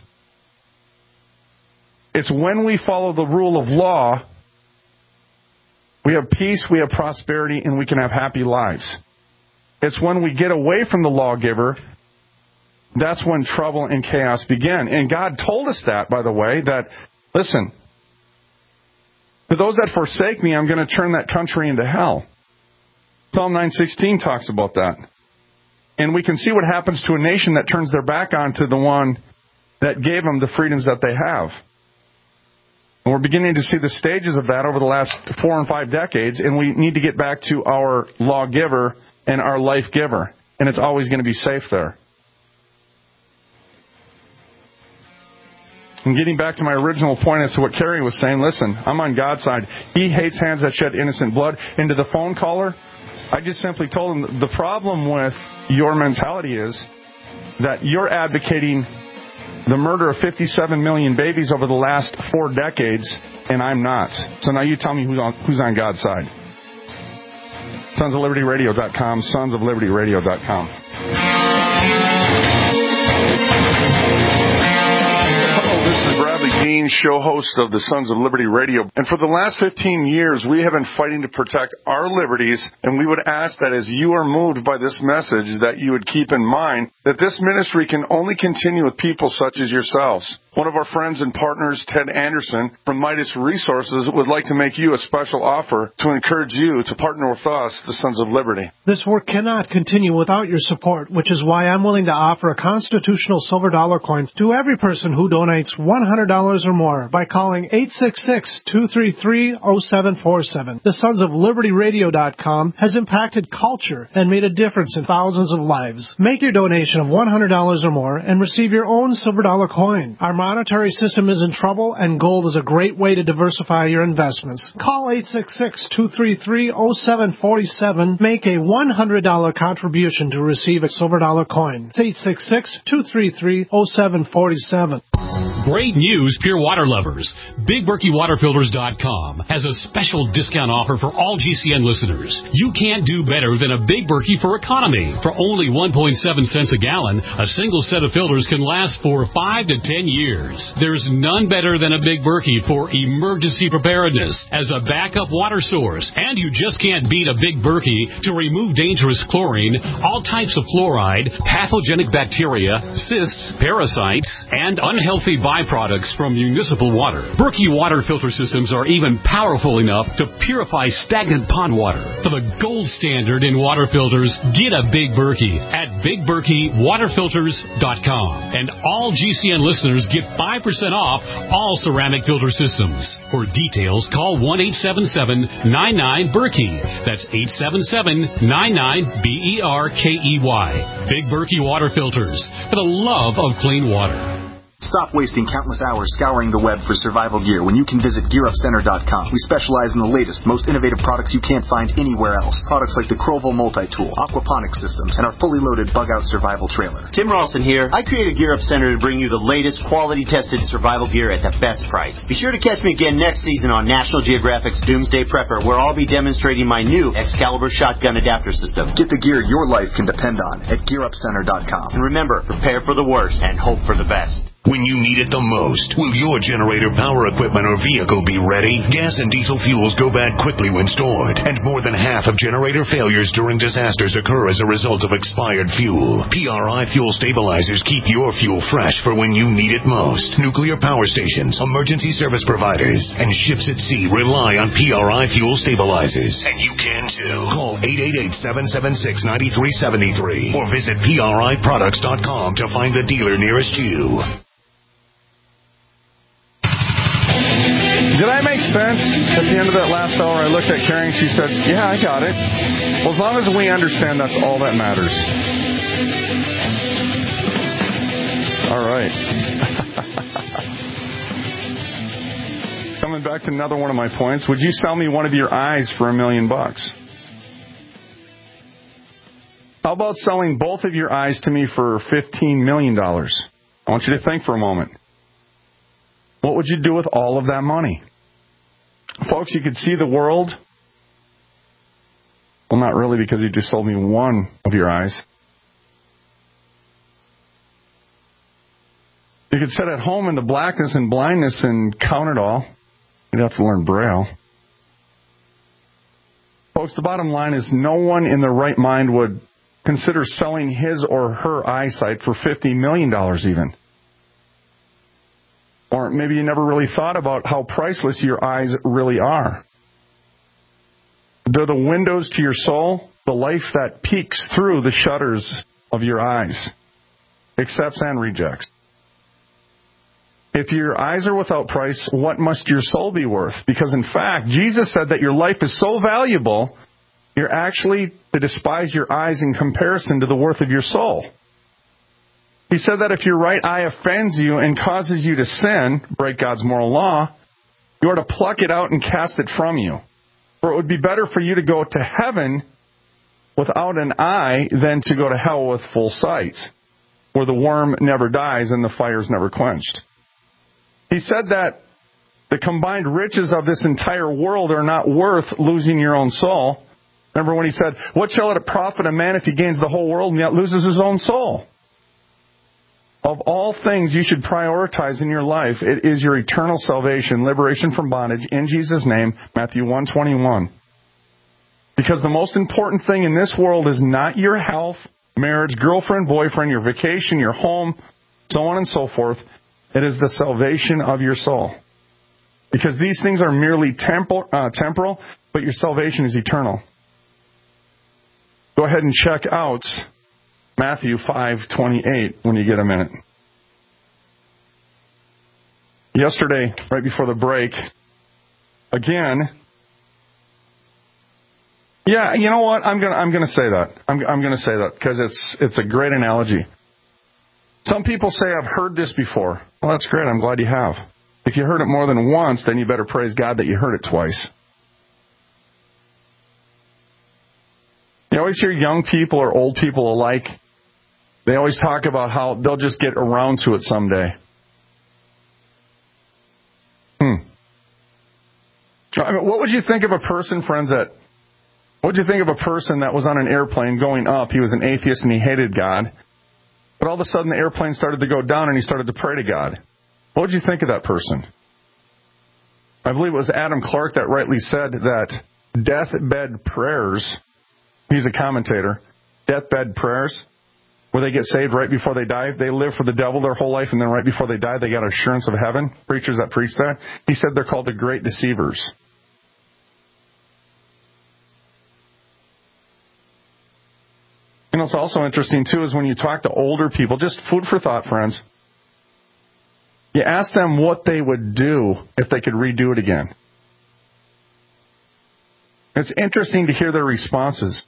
It's when we follow the rule of law, we have peace, we have prosperity, and we can have happy lives. It's when we get away from the lawgiver, that's when trouble and chaos begin. And God told us that, by the way, that, listen, to those that forsake me, I'm going to turn that country into hell. Psalm nine sixteen talks about that. And we can see what happens to a nation that turns their back on to the one that gave them the freedoms that they have. And we're beginning to see the stages of that over the last four and five decades, and we need to get back to our lawgiver and our life giver. And it's always going to be safe there. And getting back to my original point as to what Carrie was saying, listen, I'm on God's side. He hates hands that shed innocent blood. And to the phone caller, I just simply told him the problem with your mentality is that you're advocating the murder of fifty-seven million babies over the last four decades, and I'm not. So now you tell me who's on, who's on God's side. sons of liberty radio dot com, sons of liberty radio dot com. This is Bradley Dean, show host of the Sons of Liberty Radio. And for the last fifteen years, we have been fighting to protect our liberties, and we would ask that as you are moved by this message, that you would keep in mind that this ministry can only continue with people such as yourselves. One of our friends and partners, Ted Anderson from Midas Resources, would like to make you a special offer to encourage you to partner with us, the Sons of Liberty.
This work cannot continue without your support, which is why I'm willing to offer a constitutional silver dollar coin to every person who donates one hundred dollars or more by calling eight six six, two three three, zero seven four seven. The Sons of Liberty Radio dot com has impacted culture and made a difference in thousands of lives. Make your donation of one hundred dollars or more and receive your own silver dollar coin. Our monetary system is in trouble, and gold is a great way to diversify your investments. Call eight six six, two three three, zero seven four seven. Make a one hundred dollars contribution to receive a silver dollar coin. It's eight six six, two three three, zero seven four seven.
Great news, pure water lovers. Big Berkey Water Filters dot com has a special discount offer for all G C N listeners. You can't do better than a Big Berkey for economy. For only one point seven cents a gallon, a single set of filters can last for five to ten years. There's none better than a Big Berkey for emergency preparedness as a backup water source. And you just can't beat a Big Berkey to remove dangerous chlorine, all types of fluoride, pathogenic bacteria, cysts, parasites, and unhealthy byproducts from municipal water. Berkey water filter systems are even powerful enough to purify stagnant pond water. For the gold standard in water filters, get a Big Berkey at Big Berkey Water Filters dot com. And all G C N listeners get five percent off all ceramic filter systems. For details, call one eight seven seven, nine nine, Berkey. That's eight seven seven, nine nine, B E R K E Y. Big Berkey Water Filters, for the love of clean water.
Stop wasting countless hours scouring the web for survival gear when you can visit gear up center dot com. We specialize in the latest, most innovative products you can't find anywhere else. Products like the Crovo Multi-Tool, aquaponics systems, and our fully loaded bug-out survival trailer.
Tim Ralston here. I created Gear Up Center to bring you the latest quality-tested survival gear at the best price. Be sure to catch me again next season on National Geographic's Doomsday Prepper, where I'll be demonstrating my new Excalibur shotgun adapter system.
Get the gear your life can depend on at gear up center dot com.
And remember, prepare for the worst and hope for the best.
When you need it the most, will your generator, power equipment, or vehicle be ready? Gas and diesel fuels go bad quickly when stored, and more than half of generator failures during disasters occur as a result of expired fuel. P R I Fuel Stabilizers keep your fuel fresh for when you need it most. Nuclear power stations, emergency service providers, and ships at sea rely on P R I Fuel Stabilizers. And you can too. Call eight eight eight, seven seven six, nine three seven three or visit P R I products dot com to find the dealer nearest you.
Did I make sense? At the end of that last hour, I looked at Carrie and she said, yeah, I got it. Well, as long as we understand, that's all that matters. All right. Coming back to another one of my points, would you sell me one of your eyes for a million bucks? How about selling both of your eyes to me for fifteen million dollars? I want you to think for a moment. What would you do with all of that money? Folks, you could see the world. Well, not really, because you just sold me one of your eyes. You could sit at home in the blackness and blindness and count it all. You'd have to learn Braille. Folks, the bottom line is no one in their right mind would consider selling his or her eyesight for fifty million dollars even. Or maybe you never really thought about how priceless your eyes really are. They're the windows to your soul, the life that peeks through the shutters of your eyes, accepts and rejects. If your eyes are without price, what must your soul be worth? Because in fact, Jesus said that your life is so valuable, you're actually to despise your eyes in comparison to the worth of your soul. He said that if your right eye offends you and causes you to sin, break God's moral law, you are to pluck it out and cast it from you. For it would be better for you to go to heaven without an eye than to go to hell with full sight, where the worm never dies and the fire is never quenched. He said that the combined riches of this entire world are not worth losing your own soul. Remember when he said, what shall it profit a man if he gains the whole world and yet loses his own soul? Of all things you should prioritize in your life, it is your eternal salvation, liberation from bondage, in Jesus' name, Matthew one twenty-one. Because the most important thing in this world is not your health, marriage, girlfriend, boyfriend, your vacation, your home, so on and so forth. It is the salvation of your soul. Because these things are merely tempor- uh, temporal, but your salvation is eternal. Go ahead and check out Matthew five twenty-eight when you get a minute. Yesterday, right before the break, again, yeah, you know what? I'm gonna I'm gonna say that. I'm I'm gonna say that because it's it's a great analogy. Some people say I've heard this before. Well, that's great. I'm glad you have. If you heard it more than once, then you better praise God that you heard it twice. You always hear young people or old people alike. They always talk about how they'll just get around to it someday. Hmm. I mean, what would you think of a person, friends, that... What would you think of a person that was on an airplane going up? He was an atheist and he hated God. But all of a sudden the airplane started to go down and he started to pray to God. What would you think of that person? I believe it was Adam Clark that rightly said that deathbed prayers, he's a commentator, deathbed prayers, where they get saved right before they die, they live for the devil their whole life and then right before they die they got assurance of heaven. Preachers that preach that, he said they're called the great deceivers. You know, it's also interesting, too, is when you talk to older people, just food for thought, friends. You ask them what they would do if they could redo it again. It's interesting to hear their responses.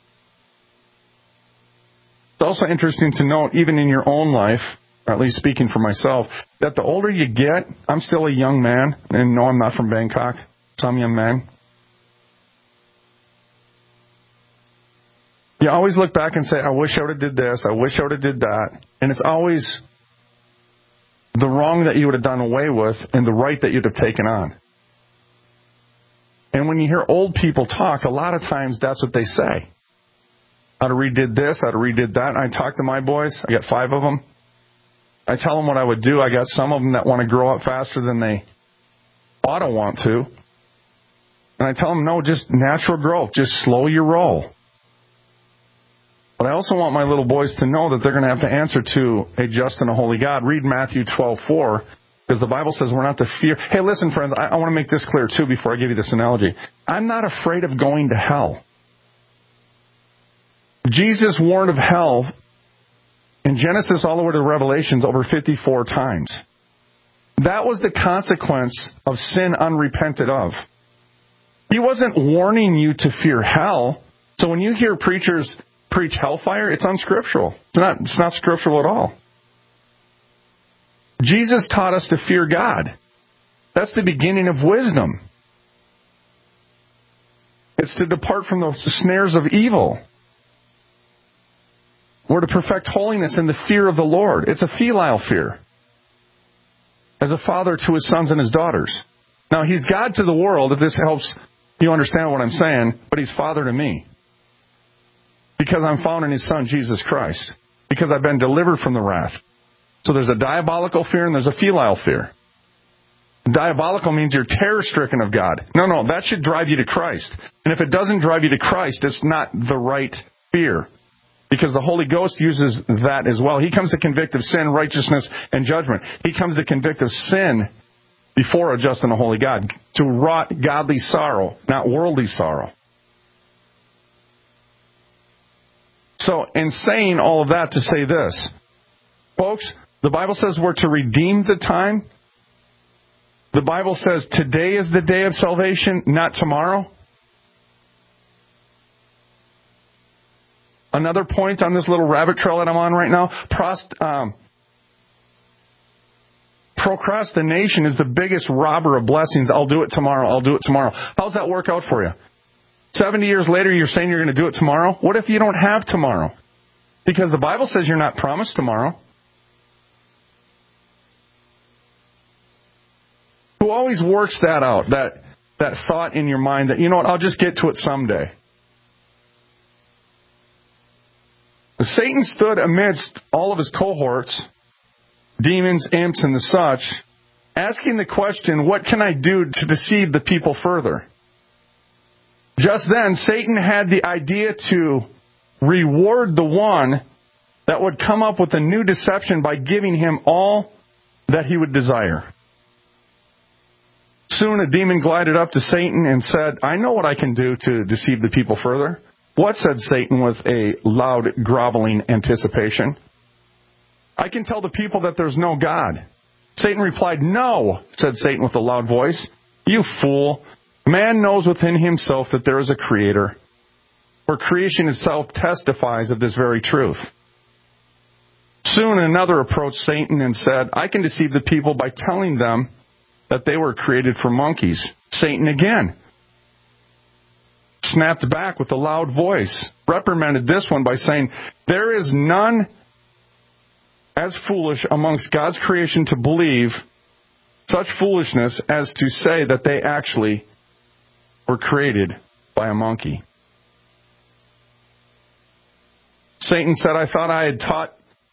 It's also interesting to note, even in your own life, or at least speaking for myself, that the older you get, I'm still a young man, and no, I'm not from Bangkok, so I'm a young man. You always look back and say, I wish I would have did this, I wish I would have did that. And it's always the wrong that you would have done away with and the right that you'd have taken on. And when you hear old people talk, a lot of times that's what they say. I'd have redid this, I'd have redid that. And I talk to my boys, I got five of them. I tell them what I would do. I got some of them that want to grow up faster than they ought to want to. And I tell them, no, just natural growth, just slow your roll. But I also want my little boys to know that they're going to have to answer to a just and a holy God. Read Matthew twelve four, because the Bible says we're not to fear. Hey, listen, friends, I, I want to make this clear, too, before I give you this analogy. I'm not afraid of going to hell. Jesus warned of hell in Genesis all the way to Revelations over fifty-four times. That was the consequence of sin unrepented of. He wasn't warning you to fear hell. So when you hear preachers preach hellfire, it's unscriptural. It's not, it's not scriptural at all. Jesus taught us to fear God. That's the beginning of wisdom. It's to depart from the snares of evil. We're to perfect holiness in the fear of the Lord. It's a filial fear. As a father to his sons and his daughters. Now, he's God to the world, if this helps you understand what I'm saying, but he's father to me. Because I'm found in his Son, Jesus Christ. Because I've been delivered from the wrath. So there's a diabolical fear and there's a filial fear. Diabolical means you're terror-stricken of God. No, no, that should drive you to Christ. And if it doesn't drive you to Christ, it's not the right fear. Because the Holy Ghost uses that as well. He comes to convict of sin, righteousness, and judgment. He comes to convict of sin before a just and a holy God. To wrought godly sorrow, not worldly sorrow. So, in saying all of that to say this, folks, the Bible says we're to redeem the time. The Bible says today is the day of salvation, not tomorrow. Another point on this little rabbit trail that I'm on right now, prost, um, procrastination is the biggest robber of blessings. I'll do it tomorrow, I'll do it tomorrow. How's that work out for you? seventy years later, you're saying you're going to do it tomorrow? What if you don't have tomorrow? Because the Bible says you're not promised tomorrow. Who always works that out, that, that thought in your mind that, you know what, I'll just get to it someday. Satan stood amidst all of his cohorts, demons, imps, and the such, asking the question, what can I do to deceive the people further? Just then, Satan had the idea to reward the one that would come up with a new deception by giving him all that he would desire. Soon a demon glided up to Satan and said, I know what I can do to deceive the people further. What, said Satan with a loud, groveling anticipation? I can tell the people that there's no God. Satan replied, No, said Satan with a loud voice. You fool. Man knows within himself that there is a creator, for creation itself testifies of this very truth. Soon another approached Satan and said, I can deceive the people by telling them that they were created for monkeys. Satan again snapped back with a loud voice, reprimanded this one by saying, There is none as foolish amongst God's creation to believe such foolishness as to say that they actually were created by a monkey. Satan said, I thought I had taught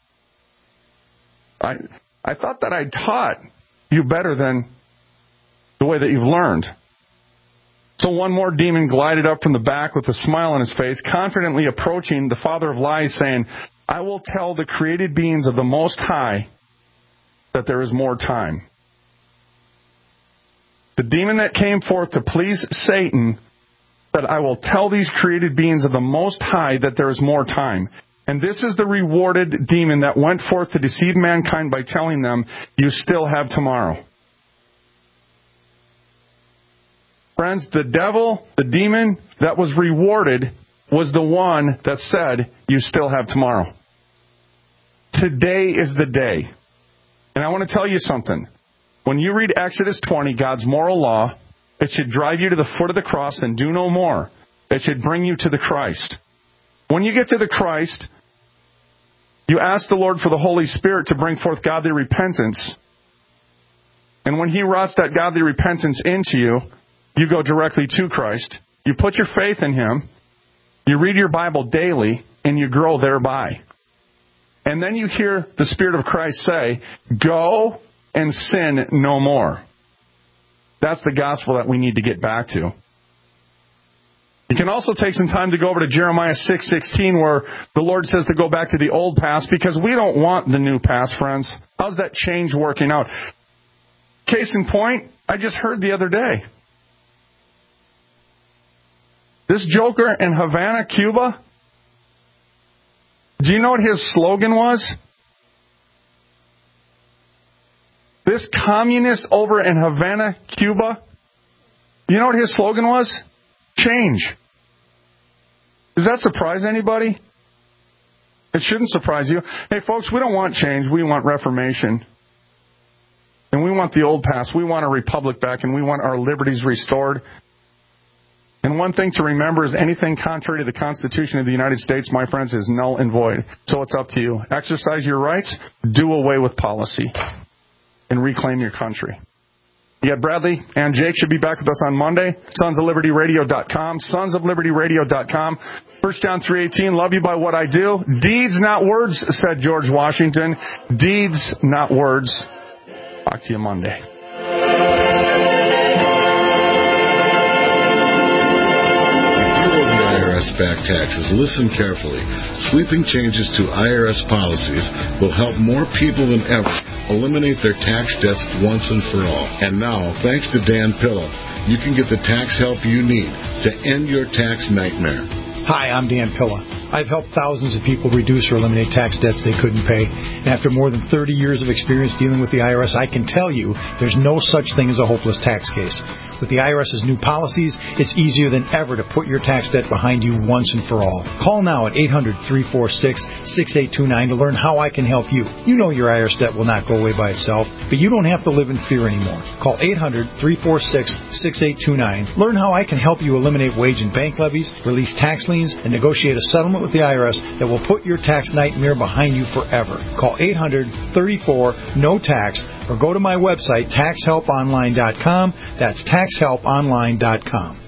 I, I thought that I taught you better than the way that you've learned. So one more demon glided up from the back with a smile on his face, confidently approaching the father of lies, saying, I will tell the created beings of the Most High that there is more time. The demon that came forth to please Satan said, I will tell these created beings of the Most High that there is more time. And this is the rewarded demon that went forth to deceive mankind by telling them, you still have tomorrow. Friends, the devil, the demon that was rewarded was the one that said, you still have tomorrow. Today is the day. And I want to tell you something. When you read Exodus twenty, God's moral law, it should drive you to the foot of the cross and do no more. It should bring you to the Christ. When you get to the Christ, you ask the Lord for the Holy Spirit to bring forth godly repentance. And when He wrought that godly repentance into you, you go directly to Christ. You put your faith in Him. You read your Bible daily, and you grow thereby. And then you hear the Spirit of Christ say, go and sin no more. That's the gospel that we need to get back to. You can also take some time to go over to Jeremiah six sixteen, where the Lord says to go back to the old past, because we don't want the new past, friends. How's that change working out? Case in point, I just heard the other day. This joker in Havana, Cuba, do you know what his slogan was? This communist over in Havana, Cuba, you know what his slogan was? Change. Does that surprise anybody? It shouldn't surprise you. Hey, folks, we don't want change. We want reformation. And we want the old past. We want a republic back, and we want our liberties restored. And one thing to remember is anything contrary to the Constitution of the United States, my friends, is null and void. So it's up to you. Exercise your rights, do away with policy, and reclaim your country. Yeah, Bradley and Jake should be back with us on Monday. sons of liberty radio dot com. sons of liberty radio dot com. First John three eighteen, love you by what I do. Deeds, not words, said George Washington. Deeds, not words. Talk to you Monday.
Back taxes. Listen carefully. Sweeping changes to I R S policies will help more people than ever eliminate their tax debts once and for all. And now, thanks to Dan Pilla, you can get the tax help you need to end your tax nightmare.
Hi, I'm Dan Pilla. I've helped thousands of people reduce or eliminate tax debts they couldn't pay. And after more than thirty years of experience dealing with the I R S, I can tell you there's no such thing as a hopeless tax case. With the I R S's new policies, it's easier than ever to put your tax debt behind you once and for all. Call now at eight hundred, three four six, six eight two nine to learn how I can help you. You know your I R S debt will not go away by itself, but you don't have to live in fear anymore. Call eight hundred, three four six, six eight two nine. Learn how I can help you eliminate wage and bank levies, release tax liens, and negotiate a settlement with the I R S that will put your tax nightmare behind you forever. Call eight hundred, thirty-four, no tax or go to my website, tax help online dot com. That's tax help online dot com.